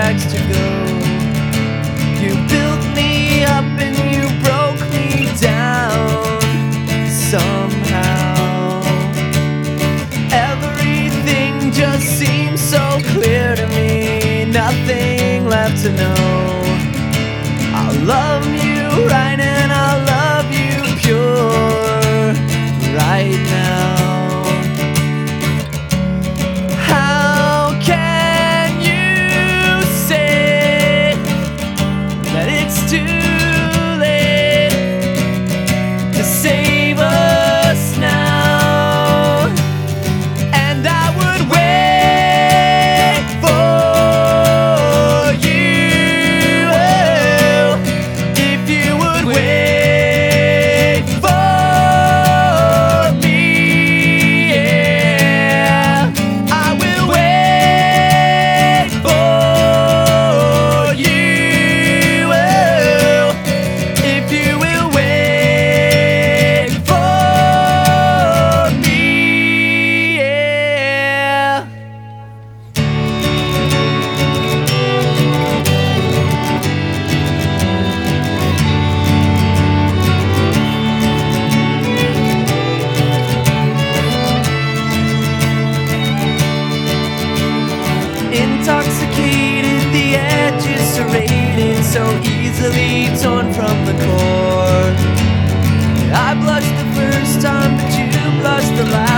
rags to go. You built me up and you broke me down somehow. Everything just seems so clear to me, nothing left to know. I'll love you right and I'll love you pure right now. How can you say that it's too late to save us now? And I would wait for you if you would wait for me. Yeah, I will wait for you if you will wait for me. Yeah. Intoxicated, the edges serrated, so easily torn from the core. I blushed the first time, but you blushed the last.